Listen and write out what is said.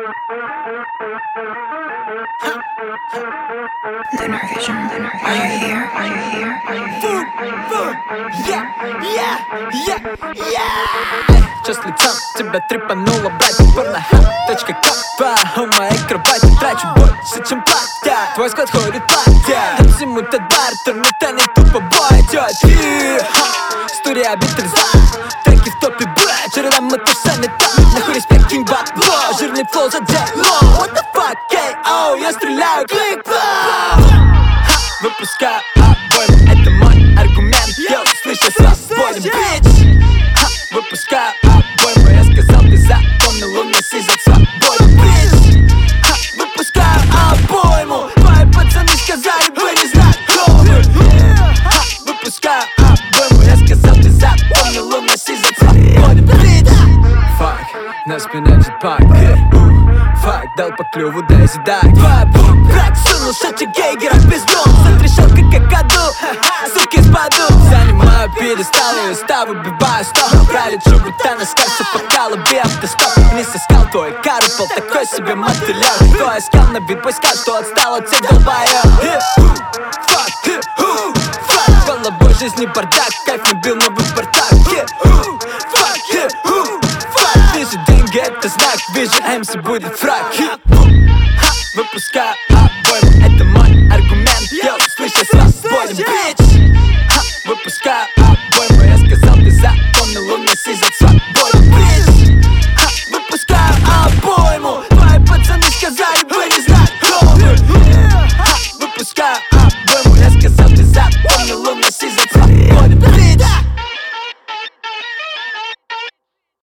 Lunar vision, are you here? Are you here? Are you here? Чё с лицом? Тебя трепануло, братик, порнохаб.com. У моей кровати трачу больше, чем платят. Твой склад ходит платья. От всему этот бартер, но тянет тупо бой идёт. Студия Битлз, треки в топе, блядь. Чередам мы то сами там. Нахуй респект, кинг бабло. Жирный флоу за дело. What the fuck, KO, я стреляю, клик-клак. Выпускаю обойму, это мой аргумент. Йоу, слышишь, свободен, бич. Выпускаю обойму, я сказал, ты запомнил, у нас язык свободен, бич. Выпускаю обойму, твои пацаны сказали, вы не знакомы. Выпускаю обойму, я сказал, ты запомнил, у нас язык свободен, бич. Фак, на спине джетпак. Фак, дал по клюву Дейзи Даг. Твоя брак сунулся гейгера без дом. Затрещал как какаду, суки спаду. Занимаю пьедестал и устав, убиваю стол. Пролечу будто на скальце, пока лови автостоп. Вниз искал твой карпол, такой себе мотылек. Кто искал на вид бойскаут, что отстал от всех долбоёб. Фак, фак, головой жизни бардак. Кайф набил новый бардак. Фак, вижу деньги, это знак. Вижу МС будет фраг. Выпускаю